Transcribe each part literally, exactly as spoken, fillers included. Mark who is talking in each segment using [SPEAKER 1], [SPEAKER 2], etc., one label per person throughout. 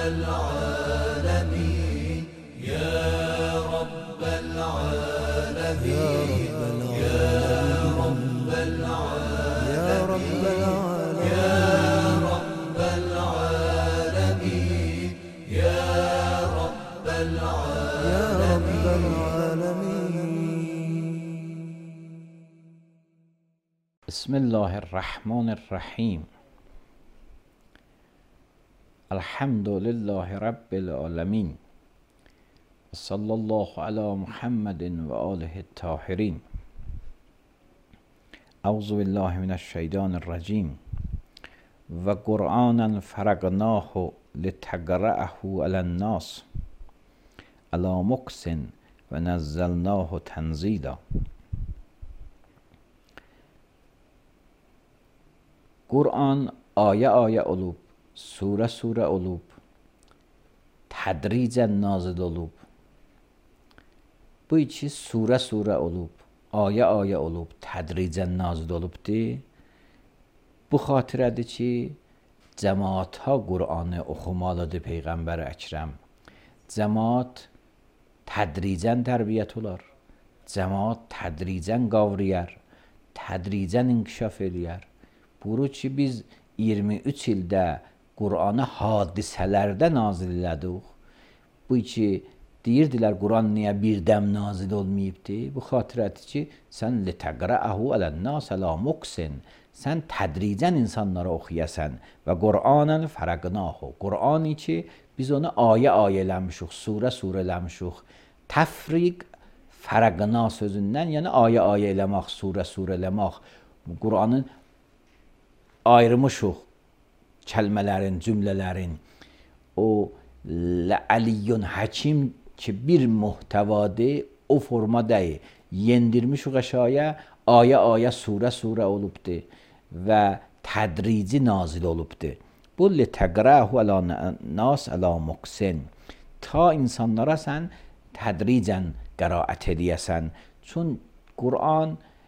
[SPEAKER 1] العالمين يا رب العالمين يا رب العالمين يا رب العالمين يا رب العالمين.
[SPEAKER 2] بسم الله الرحمن الرحیم. الحمد لله رب العالمین. صلی الله علی محمد و آله الطاهرین. اعوذ بالله من الشیطان الرجیم. و قرآنا فرقناه لتقرأه علی الناس علی مکث و نزلناه تنزیلا. Qur'an ayə-ayə olub, surə-surə olub, tədricən nazil olub. Bu iki surə-surə olub, ayə-ayə olub, tədricən nazil olubdur. Bu xatirədir ki, cəmaatha Qur'anı oxumalıdır Peyğəmbər Əkrəm. Cəmaat tədricən tərbiyyət olar, cəmaat tədricən qavrayar, tədricən inkişaf eləyər. Buyurur ki, biz iyirmi üç ildə Qur'anı hadisələrdə nazil elədik. Bu ki, deyirdilər Qur'an niyə birdəm nazil olmayıbdır? Bu xatirədir ki, sən litəqrəəhu ələn-nas ələ muksin. Sən tədricən insanlara oxuyasən və Qur'anən fərəqnahu. Qur'anı ki, biz onu ayə-ayə eləmişik, surə-surə eləmişik. Təfriq fərəqna sözündən, yəni ayə-ayə eləmək, surə-surə eləmək. Qur'anın ayrımışıq kəlmələrin, cümlələrin. O Əliyyun Həkim ki, bir muhtəvadır, o forma deyil. Yendirmişik əşaya, ayə-ayə, surə-surə olubdur və tədrici nazil olubdur. Bu litəqrəhu ələn-nas ələ muksin. Ta insanlara sən tədricən qəraət edəyəsən. Çün Qur'an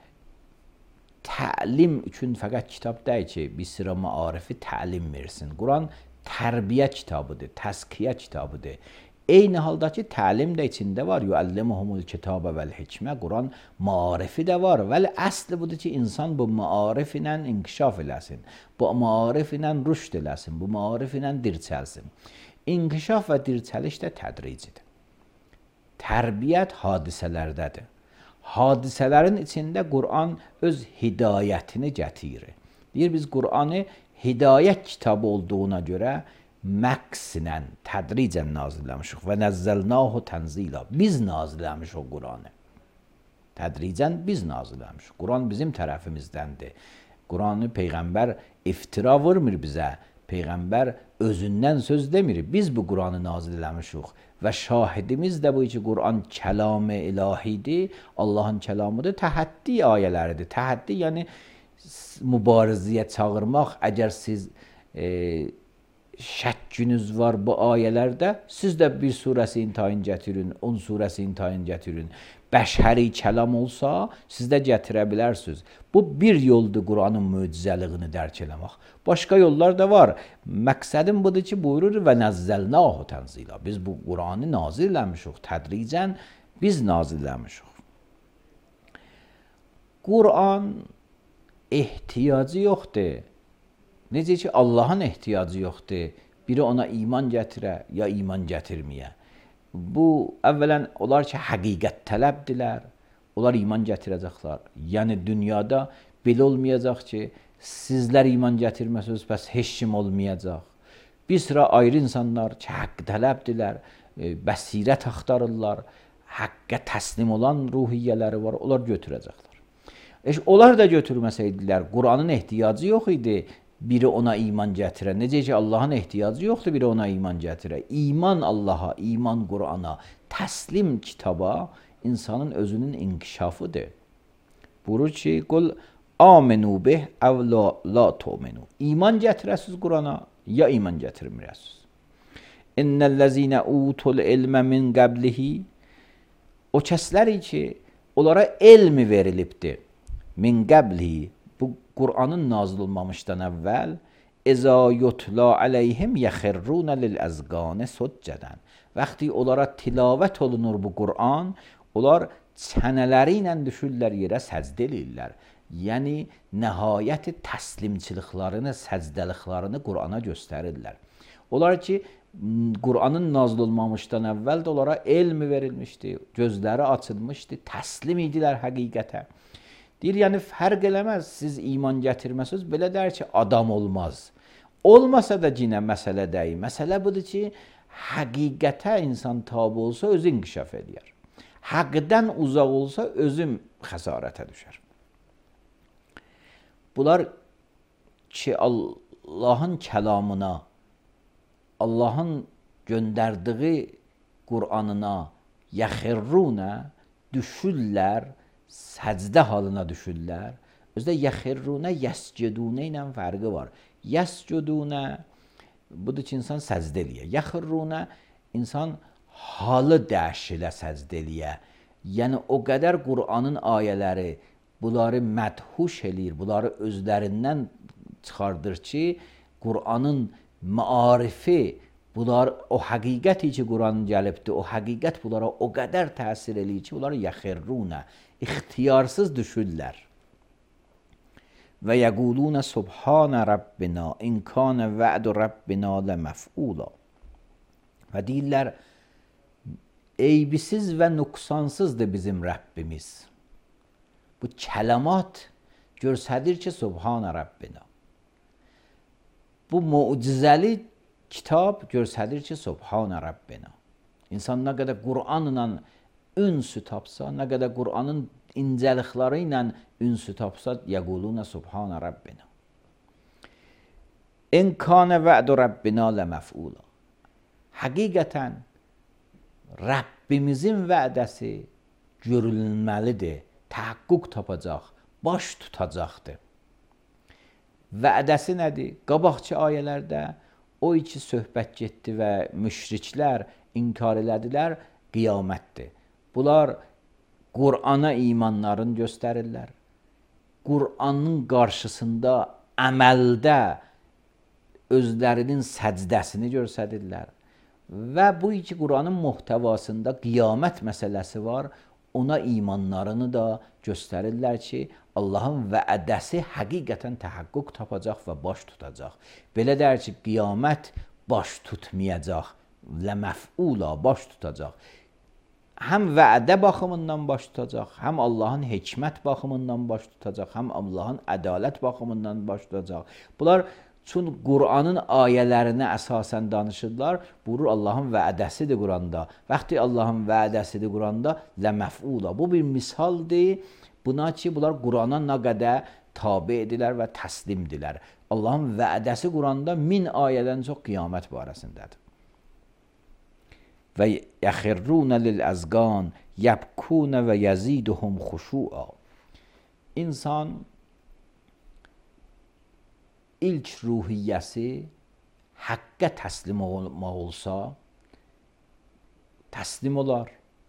[SPEAKER 2] təlim üçün fəqət kitab deyil ki, bir sıra maarifi təlim versin. Qur'an tərbiyə kitabıdır, təskiyə kitabıdır. Eyni halda ki, təlim də içində var. Yuəllimuhumul kitabə vəl-hikmə. Qur'an maarifi də var. Vəli əsli budur ki, insan bu maarif ilə inkişaf eləsin. Bu maarif ilə rüşd eləsin. Bu maarif ilə dirçəlsin. İnkişaf və dirçəliş də tədricidir. Tərbiyyət hadisələrdədir. Hadisələrin içində Qur'an öz hidayətini gətirir. Deyir, biz Qur'anı hidayət kitabı olduğuna görə məqsinlə, tədricən nazilləmişik və nəzzəlnahu tənzila. Biz nazilləmişik o Qur'anı. Tədricən biz nazilləmişik. Qur'an bizim tərəfimizdəndir. Qur'anı Peyğəmbər iftira vurmur bizə. Peyğəmbər özündən söz demir. Biz bu Qur'anı nazilləmişik. Və şahidimiz də bu ki, Qur'an kəlam-ı ilahidir, Allahın kəlamıdır, təhəddi ayələridir. Təhəddi, yəni mübarizəyə çağırmaq. Əgər siz e, şəkkiniz var bu ayələrdə, siz də bir surəsi imtahin gətirin, on surəsi imtahin gətirin. Bəşəri kəlam olsa, siz də gətirə bilərsiniz. Bu bir yoldur Qur'anın möcüzəliyini dərk eləmək. Başqa yollar da var. Məqsədim budur ki, buyurur və nəzzəlnahu tənzila. Biz bu Qur'anı nazil eləmişik, tədricən biz nazil eləmişik. Qur'an ehtiyacı yoxdur. Necə ki, Allahın ehtiyacı yoxdur. Biri ona iman gətirə, ya iman gətirməyə. Bu, əvvələn, onlar ki, həqiqət tələbdirlər. Onlar iman gətirəcəklər. Yəni, dünyada belə olmayacaq ki, sizlər iman gətirməsiniz, bəs heç kim olmayacaq. Bir sıra ayrı insanlar ki, haqq tələbdirlər, bəsirət axtarırlar, haqqa təslim olan ruhiyyələri var, onlar götürəcəklər. Eş, onlar da götürməsəydilər, Qur'anın ehtiyacı yox idi, biri ona iman gətirə. Necə ki, Allahın ehtiyacı yoxdur, biri ona iman gətirə. İman Allaha, iman Qur'ana, təslim kitaba insanın özünün inkişafıdır. Buyurur ki, qul aminu bih əv la, la tu'minu. İman gətirəsiz Qur'ana, ya iman gətirmirəsiz. İnnellezine utul ilmə min qəblihi. O kəsləri ki, onlara elmi verilibdir. Min qəblihi. Bu Qur'anın nazil olmamışdan əvvəl اذا یتلا علیهم یخرون للاذقان سجدا. وقتی onlara tilavət olunur bu Qur'an, onlar çənələri ilə düşürlər yerə, səcdə eləyirlər. Yəni nəhayət təslimçiliklərini, səcdəliklərini Qur'ana göstərirlər. Onlar ki, Qur'anın nazil olmamışdan əvvəl də onlara elm verilmişdi, gözləri açılmışdı, təslim idilər həqiqətə. Deyir, yəni fərq eləməz, siz iman gətirməsiniz, belə dər ki, adam olmaz. Olmasa da yenə məsələ deyil. Məsələ budur ki, həqiqətə insan tabi olsa, özü inkişaf edər. Həqdən uzaq olsa, özü xəsarətə düşər. Bunlar ki, Allahın kəlamına, Allahın göndərdiyi Qur'anına yaxirrunə düşürlər, səcdə halına düşürlər. Özdə yaxirrunə, yəscədunə ilə fərqi var. Yəscədunə, budur ki, insan səcdə eləyə. Yaxirrunə, insan halı dəhşilə səcdə eləyə. Yəni, o qədər Qur'anın ayələri bunları mədhuş eləyir, bunları özlərindən çıxardır ki, Qur'anın maarifi, bunlar o həqiqəti ki, Qur'an gəlibdir, o həqiqət bunlara o qədər təsir eləyir ki, bunları yaxirrunə, ixtiyarsız düşürlər. Və yəqulunə subhanə Rabbina, inkânə və'du Rabbina ləməf'ula. Və deyirlər, eybisiz və nüqsansızdır bizim Rəbbimiz. Bu kəlamat göstərir ki, subhanə Rabbina. Bu mucizəli kitab göstərir ki, subhanə Rabbina. İnsan nə qədər Qur'anla ünsü tapsa, nə qədər Qur'anın incəlikləri ilə ünsü tapsa, yəqulunə subhanə Rabbina. İnkânə və'du Rabbina ləməf'ula. Həqiqətən, Rəbbimizin vədəsi görülməlidir, təhəqqüq tapacaq, baş tutacaqdır. Vədəsi nədir? Qabaqçı ayələrdə o iki söhbət getdi və müşriklər inkar elədilər, qiyamətdir. Bunlar Qur'ana imanlarını göstərirlər. Qur'anın qarşısında əməldə özlərinin səcdəsini göstərirlər. Və bu iki Qur'anın muhtəvasında qiyamət məsələsi var. Ona imanlarını da göstərirlər ki, Allahın vədəsi həqiqətən təhəqqüq tapacaq və baş tutacaq. Belə dər ki, qiyamət baş tutmayacaq, ləməf'ula baş tutacaq. Həm vədə baxımından baş tutacaq, həm Allahın hikmət baxımından baş tutacaq, həm Allahın ədalət baxımından baş tutacaq. Bunlar Çün Qur'anın ayələrinə əsasən danışırlar, buyurur Allahın vədəsidir Qur'anda. Vaxtı Allahın vədəsidir Qur'anda, ləməf'ula. Bu bir misaldır buna ki, bunlar Qur'ana nə qədər tabi edilər və təslimdilər. Allahın vədəsi Qur'anda min ayədən çox qiyamət barəsindədir. Və yəxirrunə lil-əzqan, yəbkunə və yəziduhum xuşu'a. İnsan ilk ruhiyyəsi həqqə təslim olmaq olsa, təslim olar.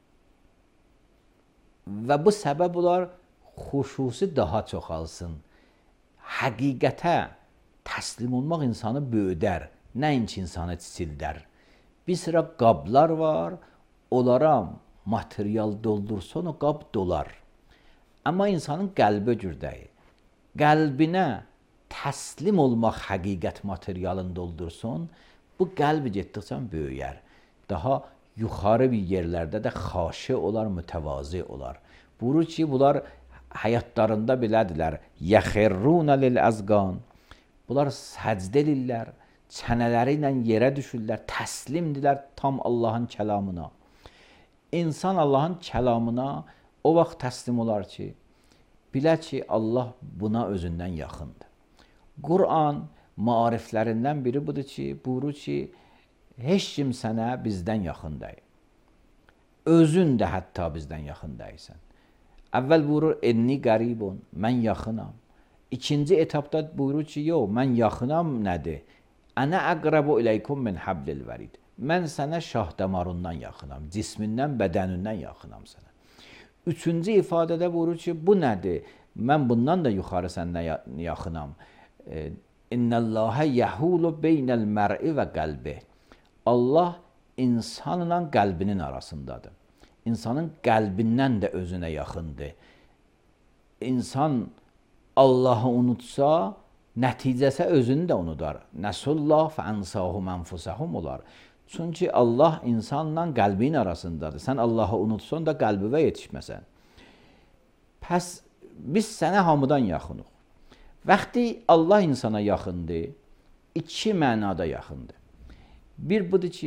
[SPEAKER 2] Və bu səbəb olar, xuşusu daha çoxalsın. Həqiqətə təslim olmaq insanı böyüdər, nəinki insanı çisildər. Bir sıra qablar var, onlara material doldursan, o qab dolar. Amma insanın qəlbi gürdəyir. Qəlbinə təslim olmaq həqiqət materialını doldursun, bu qəlbi getdikcə böyüyər. Daha yuxarı bir yerlərdə də xaşi olar, mütəvazi olar. Buyurur ki, bunlar həyatlarında belədirlər. Yəxirrunə lil-əzqan. Bunlar səcdə edirlər, çənələri ilə yerə düşürlər, təslimdirlər tam Allahın kəlamına. İnsan Allahın kəlamına o vaxt təslim olar ki, bilə ki, Allah buna özündən yaxındır. Qur'an maariflərindən biri budur ki, buyurur ki, heç kim sənə bizdən yaxındayır. Özün də hətta bizdən yaxındaysan. Əvvəl buyurur, enni qəribun, mən yaxınam. İkinci etapda buyurur ki, yox, mən yaxınam nədir? Ənə əqrəbu iləykum min hablil vərid. Mən sənə şah damarından yaxınam, cismindən, bədənindən yaxınam sənə. Üçüncü ifadədə buyurur ki, bu nədir? Mən bundan da yuxarı səndən yaxınam. İnnəllâhe yəhulu beynəl mər'i və qəlbi. Allah insanla qəlbinin arasındadır. İnsanın qəlbindən də özünə yaxındır. İnsan Allahı unutsa, nəticəsə özünü də unudar. Nəsullah fəənsahum ənfusəhum olar. Çünki Allah insanla qəlbin arasındadır. Sən Allahı unutsan da qəlbivə yetişməsən. Pəs biz sənə hamıdan yaxınıq. Vaxtı Allah insana yaxındır, iki mənada yaxındır. Bir budur ki,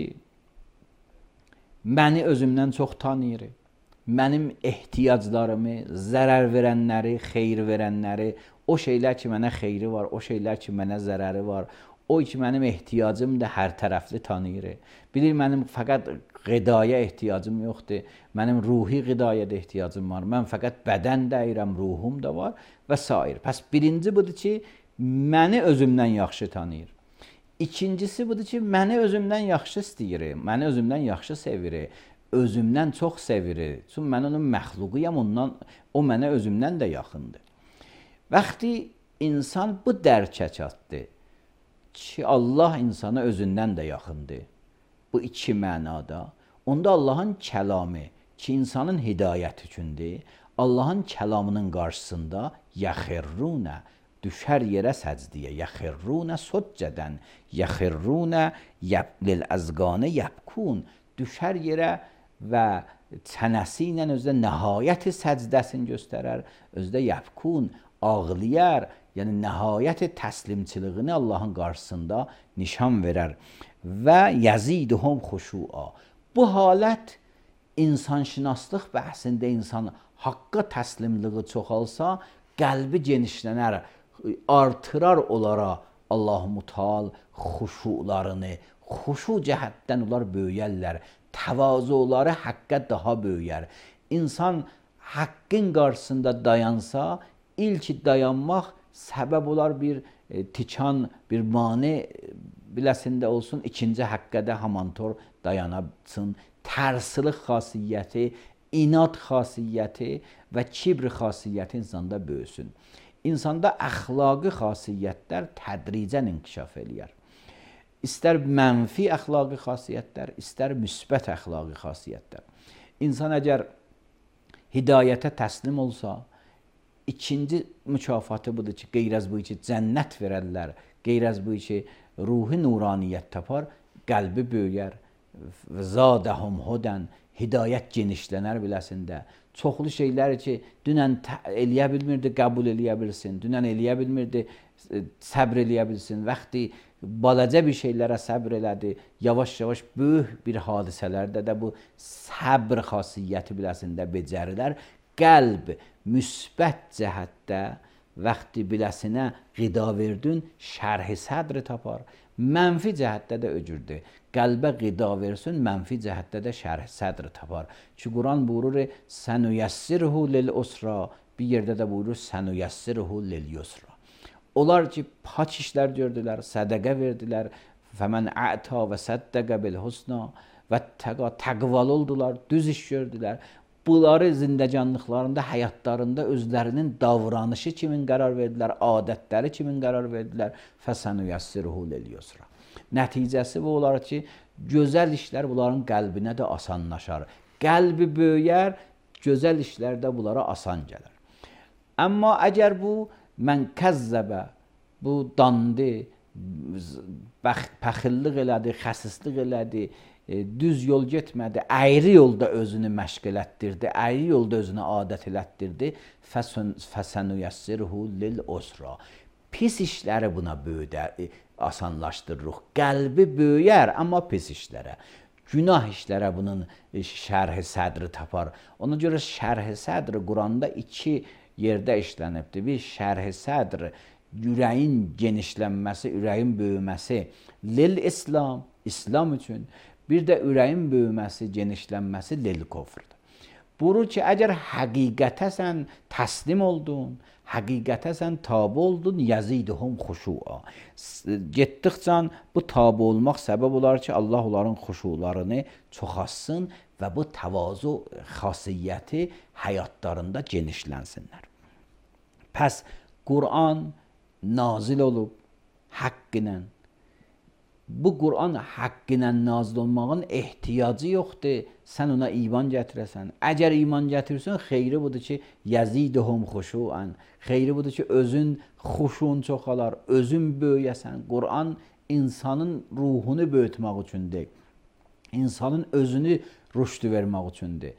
[SPEAKER 2] məni özümdən çox tanıyır. Mənim ehtiyaclarımı, zərər verənləri, xeyir verənləri, o şeylər ki, mənə xeyri var, o şeylər ki, mənə zərəri var, o ki, mənim ehtiyacım da hər tərəfli tanıyır. Bilir, mənim fəqət qidaya ehtiyacım yoxdur, mənim ruhi qidaya da ehtiyacım var, mən fəqət bədən dəyirəm, ruhum da var və s. Pəs birinci budur ki, məni özümdən yaxşı tanıyır. İkincisi budur ki, məni özümdən yaxşı istəyir, məni özümdən yaxşı sevir, özümdən çox sevir. Çünki mən onun məxluquyam, ondan, o mənə özümdən də yaxındır. Vaxtı insan bu dərkə çatdı ki, Allah insana özündən də yaxındır. Bu iki mənada. Onda Allahın kəlamı ki, insanın hidayət üçündür, Allahın kəlamının qarşısında yaxirrunə, düşər yerə səcdiyə, yaxirrunə soccədən, yaxirrunə lil-əzqanə yəbkun, düşər yerə və çənəsi ilə özdə nəhayəti səcdəsini göstərər, özdə yəbkun, ağlayar, yəni nəhayəti təslimçiliyini Allahın qarşısında nişan verər və yəziduhum xuşua. Bu halət insanşünaslıq bəhsində insan haqqa təslimliği çoxalsa, qəlbi genişlənər, artırar onlara Allah-u Mutal xuşularını, xuşu cəhətdən onlar böyüyərlər, təvazuları haqqa daha böyüyər. İnsan haqqın qarşısında dayansa, ilk dayanmaq səbəb olar bir e, tikan, bir mane biləsində olsun, ikinci haqqada hamantor dayanasın. Tərsilik xasiyyəti, inat xasiyyəti və kibr xasiyyəti insanda böyüsün. İnsanda əxlaqi xasiyyətlər tədricən inkişaf eləyər. İstər mənfi əxlaqi xasiyyətlər, istər müsbət əxlaqi xasiyyətlər. İnsan əgər hidayətə təslim olsa, ikinci mükafatı budur ki, qeyraz bu ki, cənnət verərlər, qeyraz bu ki, ruhi nuraniyyət tapar, qəlbi böyüyər, zadəhum hudən, hidayət genişlənər biləsində. Çoxlu şeylər ki, dünən eləyə bilmirdi, qəbul eləyə bilsin, dünən eləyə bilmirdi, səbr eləyə bilsin, vaxtı balaca bir şeylərə səbr elədi, yavaş-yavaş böyük bir hadisələrdə də bu səbr xasiyyəti biləsində becərilər. Qəlb müsbət cəhətdə vaxtı biləsinə qida verdin, şərh-i sədr tapar. Mənfi cəhətdə də öcürdür. Qəlbə qida versin, mənfi cəhətdə də şərh sədr tapar. Ki Quran buyurur, sənüyəssirhu lil-usra, bir yerdə də buyurur, sənüyəssirhu lil-yusra. Onlar ki, paç işlər gördülər, sədəqə verdilər, fəmən ə'ta və səddəqə bil-husna və təqa, təqval oldular, düz iş gördülər. Bunları zindəcanlıqlarında, həyatlarında özlərinin davranışı kimin qərar verdilər, adətləri kimin qərar verdilər, fəsənüyəssirhu lil-yusra. Nəticəsi bu olar ki, gözəl işlər bunların qəlbinə də asanlaşar. Qəlbi böyüyər, gözəl işlər də bunlara asan gəlir. Amma əgər bu mən kəzzəbə, bu dandı, pəxillik elədi, xəsislik elədi, düz yol getmədi, əyri yolda özünü məşq elətdirdi, əyri yolda özünü adət elətdirdi, fəsənüyəssirhu lil-usra. Pis işləri buna böyüdər, asanlaşdırırıq. Qəlbi böyüyər, amma pis işlərə. Günah işlərə bunun şərh-i sədri tapar. Ona görə şərh-i sədri Quranda iki yerdə işlənibdir. Bir şərh-i sədr, ürəyin genişlənməsi, ürəyin böyüməsi, lil-islam, İslam üçün. Bir də ürəyin böyüməsi, genişlənməsi lil-kofrdur. Buyurur ki, əgər həqiqətəsən təslim oldun, həqiqətəsən tabi oldun, yəziduhum xuşua. Getdikcə bu tabi olmaq səbəb olar ki, Allah onların xuşularını çoxassın və bu təvazu xasiyyəti həyatlarında genişlənsinlər. Pəs Quran nazil olub, haqqı ilə. Bu Quran haqqı ilə nazil olmağın ehtiyacı yoxdur. Sən ona iman gətirəsən. Əgər iman gətirsən, xeyri budur ki, yazidhum xuşuan. Xeyri budur ki, özün xuşun çoxalar, özün böyüyəsən. Quran insanın ruhunu böyütmək üçündür. İnsanın özünü rüşd vermək üçündür.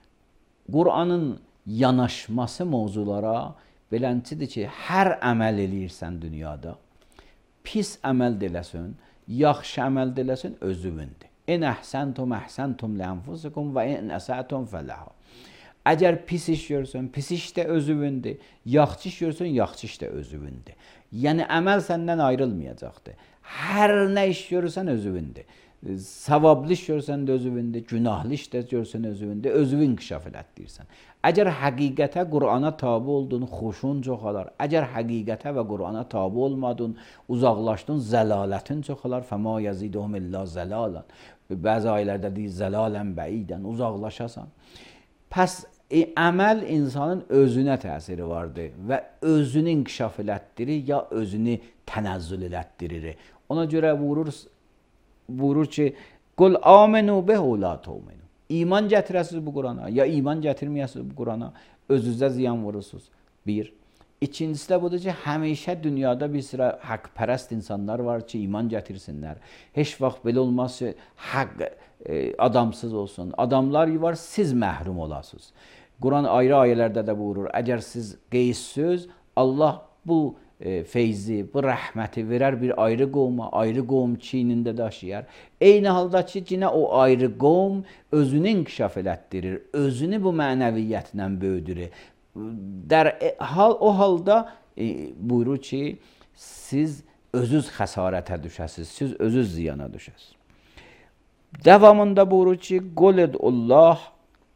[SPEAKER 2] Quranın yanaşması mövzulara beləncidir ki, hər əməl eləyirsən dünyada, pis əməl eləsən, yaxşı əməl eləsən özüvündür. En əhsəntum əhsəntum lənfusikum və en əsətum fələha. Əgər pis iş görsən, pis iş də özüvündür. Yaxşı iş görsən, yaxşı iş də özüvündür. Yəni əməl səndən ayrılmayacaqdır. Hər nə iş görürsən özüvündür. Savablı iş görsən də özüvündür, günahlı iş də görsən özüvündür, özünü inkişaf elətdirsən. Əgər həqiqətə, Qurana tabi oldun, xoşun çoxalar. Əgər həqiqətə və Qurana tabi olmadın, uzaqlaşdın, zəlalətin çoxalar. Fəma yazidhum illə zəlalan. Bəzi ayələrdə deyir, zəlalən bəidən, uzaqlaşasan. Pəs e, əməl insanın özünə təsiri vardır və özünü inkişaf elətdirir ya özünü tənəzzül elətdirir. Ona görə vurur, buyurur ki, Qul aminu behu la tu'minu. İman gətirəsiniz bu Qurana, ya iman gətirməyəsiniz bu Qurana, özünüzə ziyan vurursunuz. Bir. İkincisi də budur ki, həmişə dünyada bir sıra haqpərəst insanlar var ki, iman gətirsinlər. Heç vaxt belə olmaz ki, haqq e, adamsız olsun. Adamlar var, siz məhrum olasınız. Quran ayrı ayələrdə də buyurur, əgər siz qeyissiniz, Allah bu E, feyzi, bu rəhməti verər bir ayrı qovma, ayrı qovm çiynində daşıyar. Eyni halda ki, yine o ayrı qovm özünü inkişaf elətdirir, özünü bu mənəviyyətlə böyüdürür. Der, e, hal, o halda e, buyurur ki, siz özünüz xəsarətə düşəsiniz, siz özünüz ziyana düşəsiniz. Devamında buyurur ki, Qul edullah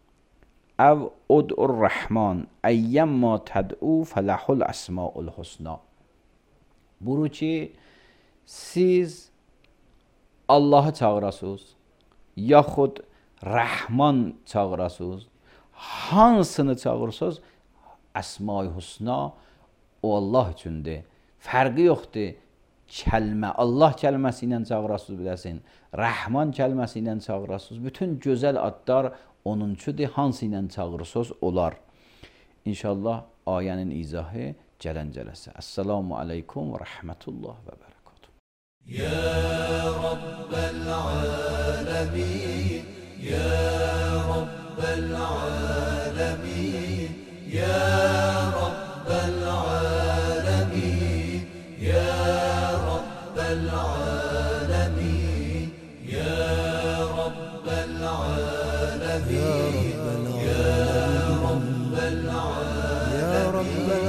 [SPEAKER 2] ev ud'ur rahman eyyemma təd'u fələhul əsmaul husna. Buyurur ki, siz Allah'ı çağırasınız, yaxud Rəhman çağırasınız, hansını çağırırsınız, Əsma-i Husna o Allah üçündür. Fərqi yoxdur. Kəlmə, Allah kəlməsi ilə çağırasınız biləsin, Rəhman kəlməsi ilə çağırasınız. Bütün gözəl adlar onuncudur, hansı ilə çağırırsınız olar. İnşallah ayənin izahı gələn cələsə. Əssalamu aleykum və rəhmətullah və bərəkatuhu.
[SPEAKER 1] Ya Rabbel alemin, Ya Rabbel alemin, Ya Rabbel alemin, Ya Rabbel alemin, Ya Rabbel alemin, Ya Rabbel alemin, Ya Rabbel